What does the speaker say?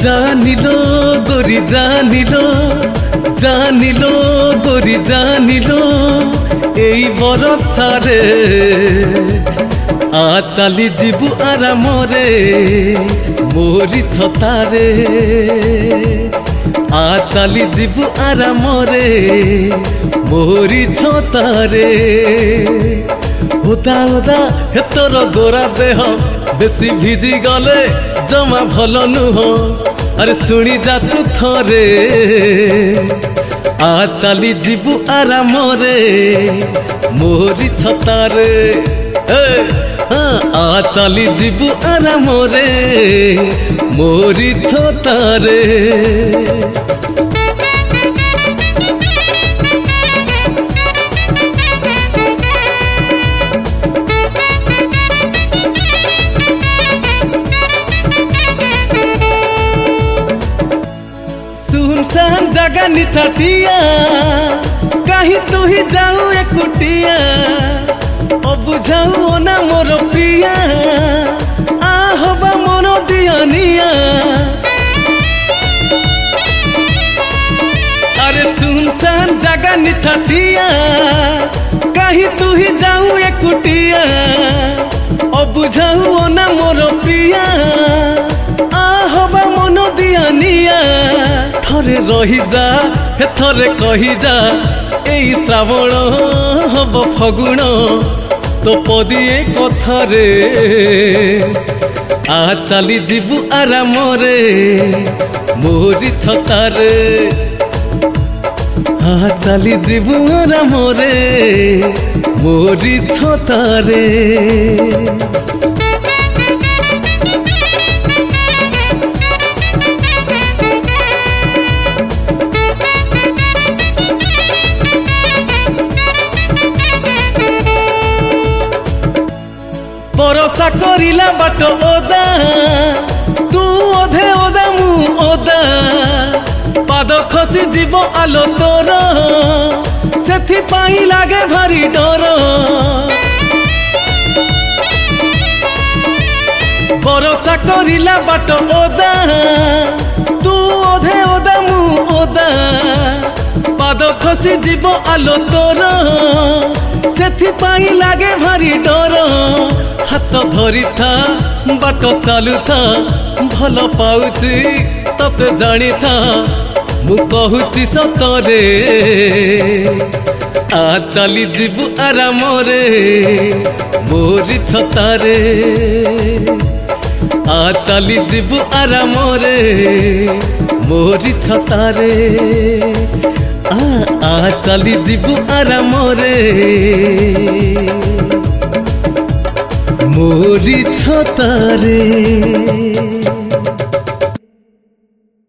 जानिलो गोरी जानिलो गोरी जानिलो एई बरसारे आ चली जीवु आरामरे मोरी छतारे आ चली जीवु आरामरे मोरी छतारे ओदा ओदा हेतर गोरा देह बेसी भिजी गले जमा भल नुह अरे शुणी जा तू थरे आ चली जीवु आरामरे मोरी छतारे आ चली जीवु आरामरे मोरी छतारे सुनसान जगह निछाटिया कहीं तू ही जाऊ एकुटिया ओ बुझाऊ ना मोर प्रिया आ होबा मन दियानिया अरे सुनसान जगह निछाटिया कहीं तू ही जाऊ एकुटिया ओ बुझाऊ ना मोर प्रिया आ होबा मन दियानिया थरे रही जा हे थरे कही जा एई श्रावण हब फगुण तो पदिए कथारे आ चली जीवु आरामरे मोरी छतारे आ चली जीवु आरामरे मोरी छतारे भरोसा करिला बाट ओदा तू ओधे ओदा मु ओदा पाद खसी जीव आलो तोर सेथि पाई लागे भारी डर भरोसा करिला बाट ओदा तू ओधे ओदा मु ओदा पाद खसी जीव आलो तोर सेथि पाई लागे भारी डर हाथ धरी था बाट चालू था भल पाउची तते जानी था मु कहूची सतरे आ चली जीवु आरामरे मोरी छतारे आ चली जीवु आरामरे मोरी छतारे आ चली जीवु आरामरे मोरी छतारे।